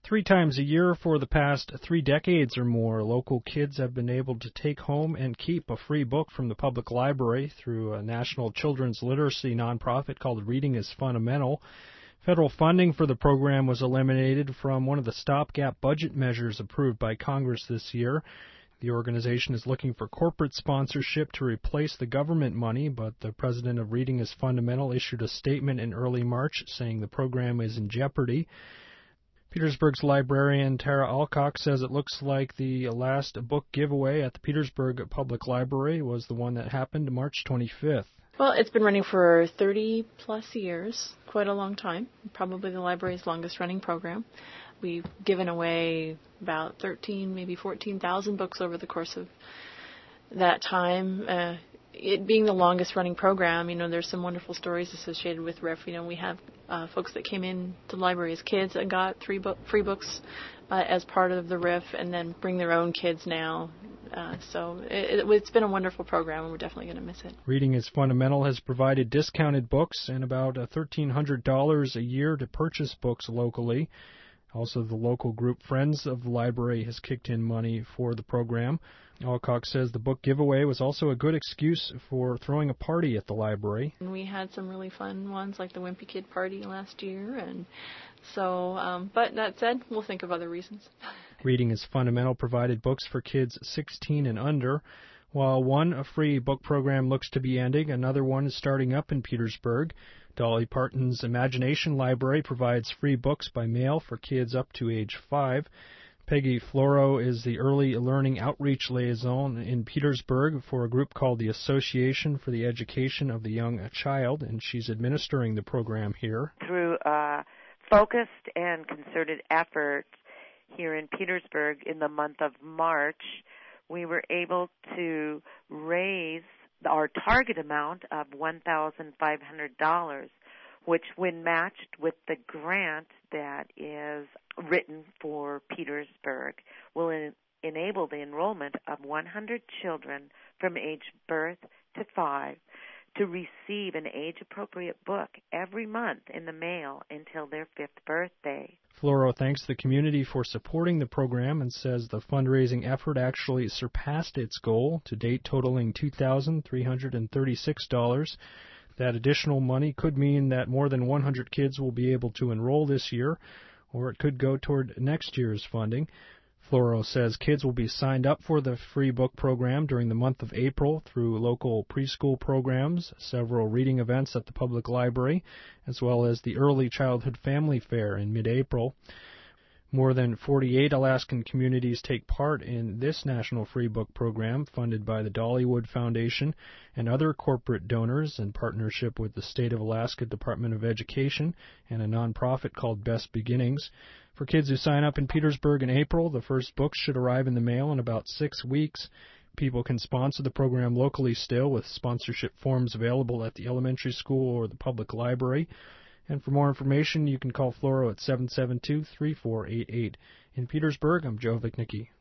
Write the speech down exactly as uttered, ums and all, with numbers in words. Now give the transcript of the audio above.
Three times a year for the past three decades or more, local kids have been able to take home and keep a free book from the public library through a national children's literacy nonprofit called Reading is Fundamental. Federal funding for the program was eliminated from one of the stopgap budget measures approved by Congress this year. The organization is looking for corporate sponsorship to replace the government money, but the president of Reading is Fundamental issued a statement in early March saying the program is in jeopardy. Petersburg's librarian Tara Alcock says it looks like the last book giveaway at the Petersburg Public Library was the one that happened March twenty-fifth. Well, it's been running for thirty plus years, quite a long time, probably the library's longest running program. We've given away about thirteen, maybe fourteen thousand books over the course of that time. Uh, it being the longest running program, you know, there's some wonderful stories associated with R I F. You know, we have uh, folks that came in to the library as kids and got three bo- free books uh, as part of the R I F and then bring their own kids now. Uh, so it, it, it's been a wonderful program, and we're definitely going to miss it. Reading is Fundamental has provided discounted books and about one thousand three hundred dollars a year to purchase books locally. Also, the local group Friends of the Library has kicked in money for the program. Alcock says the book giveaway was also a good excuse for throwing a party at the library. And we had some really fun ones, like the Wimpy Kid party last year. And so, um, but that said, we'll think of other reasons. Reading is Fundamental provided books for kids sixteen and under. While one a free book program looks to be ending, another one is starting up in Petersburg. Dolly Parton's Imagination Library provides free books by mail for kids up to age five. Peggy Floro is the Early Learning Outreach Liaison in Petersburg for a group called the Association for the Education of the Young Child, and she's administering the program here. Through a focused and concerted effort here in Petersburg in the month of March, we were able to raise our target amount of one thousand five hundred dollars, which, when matched with the grant that is written for Petersburg, will en- enable the enrollment of one hundred children from age birth to five to receive an age-appropriate book every month in the mail until their fifth birthday. Floro thanks the community for supporting the program and says the fundraising effort actually surpassed its goal, to date totaling two thousand three hundred thirty-six dollars. That additional money could mean that more than one hundred kids will be able to enroll this year, or it could go toward next year's funding. Floro says kids will be signed up for the free book program during the month of April through local preschool programs, several reading events at the public library, as well as the Early Childhood Family Fair in mid-April. More than forty-eight Alaskan communities take part in this national free book program funded by the Dollywood Foundation and other corporate donors in partnership with the State of Alaska Department of Education and a nonprofit called Best Beginnings. For kids who sign up in Petersburg in April, the first books should arrive in the mail in about six weeks. People can sponsor the program locally still, with sponsorship forms available at the elementary school or the public library. And for more information, you can call Floro at seven seven two, three four eight eight. In Petersburg, I'm Joe Vicnicki.